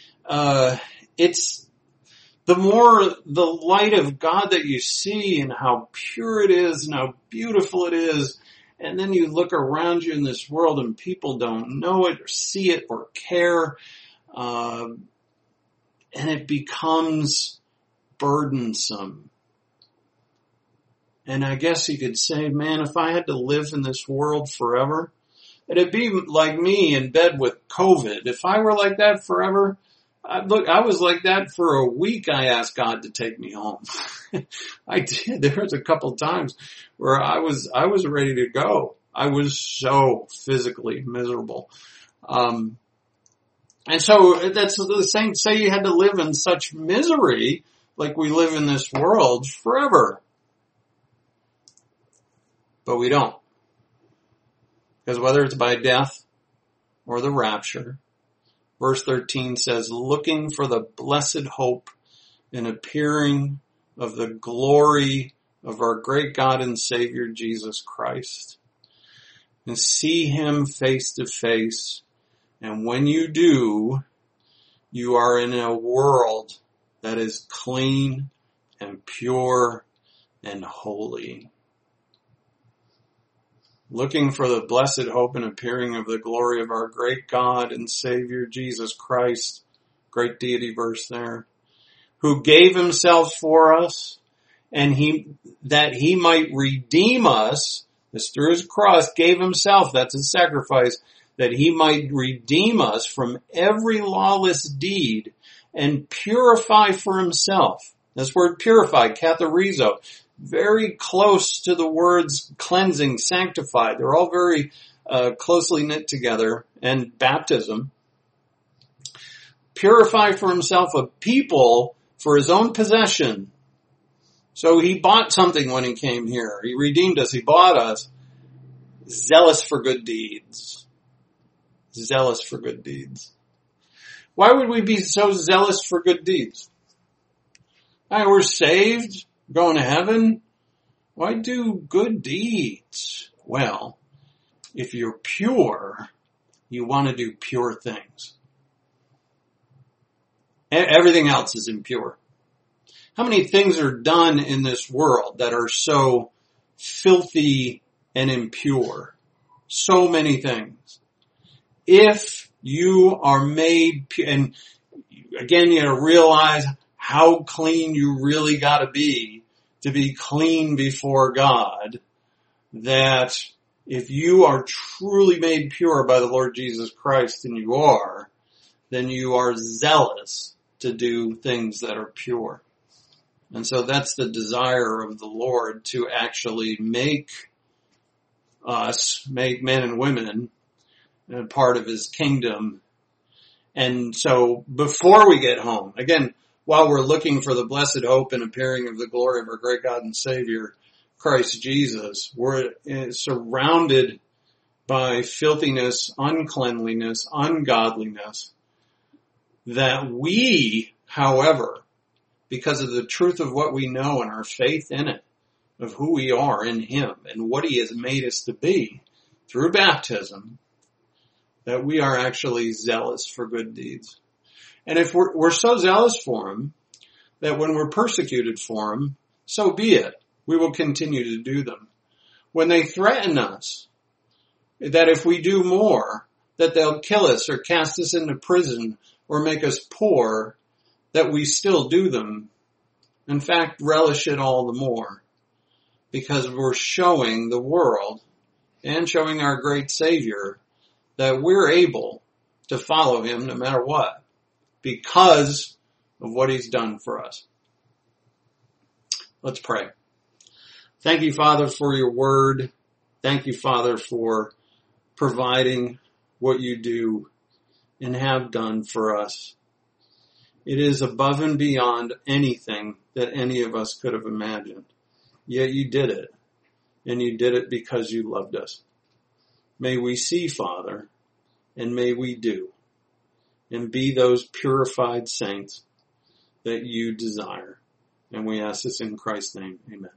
it's the more the light of God that you see and how pure it is and how beautiful it is, and then you look around you in this world and people don't know it or see it or care, and it becomes burdensome. And I guess you could say, man, if I had to live in this world forever, it'd be like me in bed with COVID. If I were like that forever, I was like that for a week. I asked God to take me home. I did. There was a couple times where I was ready to go. I was so physically miserable. And so that's the same, say you had to live in such misery like we live in this world forever. But we don't. Because whether it's by death or the rapture, verse 13 says, looking for the blessed hope and appearing of the glory of our great God and Savior Jesus Christ. And see him face to face. And when you do, you are in a world that is clean and pure and holy. Looking for the blessed hope and appearing of the glory of our great God and Savior Jesus Christ, great deity verse there, who gave himself for us and that he might redeem us, this through his cross, gave himself, that's his sacrifice, that he might redeem us from every lawless deed and purify for himself. This word purify, katharizo, very close to the words cleansing, sanctified. They're all very closely knit together. And baptism. Purify for himself a people for his own possession, So he bought something when he came here. He redeemed us. He bought us. Zealous for good deeds. Zealous for good deeds. Why would we be so zealous for good deeds? We're saved, going to heaven. Why do good deeds? Well, if you're pure, you want to do pure things. Everything else is impure. How many things are done in this world that are so filthy and impure? So many things. If you are made pure, and again, you gotta realize how clean you really gotta be to be clean before God, that if you are truly made pure by the Lord Jesus Christ, and you are, then you are zealous to do things that are pure. And so that's the desire of the Lord, to actually make us, make men and women, part of his kingdom. And so before we get home, again, while we're looking for the blessed hope and appearing of the glory of our great God and Savior, Christ Jesus, we're surrounded by filthiness, uncleanliness, ungodliness, that we, however, because of the truth of what we know and our faith in it, of who we are in him and what he has made us to be through baptism, that we are actually zealous for good deeds. And if we're so zealous for him that when we're persecuted for him, so be it. We will continue to do them. When they threaten us, that if we do more, that they'll kill us or cast us into prison or make us poor, that we still do them. In fact, relish it all the more, because we're showing the world and showing our great Savior that we're able to follow him no matter what, because of what he's done for us. Let's pray. Thank you, Father, for your word. Thank you, Father, for providing what you do and have done for us. It is above and beyond anything that any of us could have imagined. Yet you did it, and you did it because you loved us. May we see, Father, and may we do, and be those purified saints that you desire. And we ask this in Christ's name. Amen.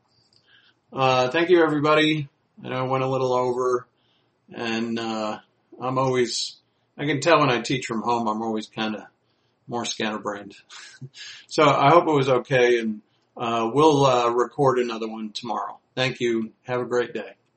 Thank you, everybody. I know I went a little over, and I can tell when I teach from home, I'm always kind of more scatterbrained. So I hope it was okay, and we'll record another one tomorrow. Thank you. Have a great day.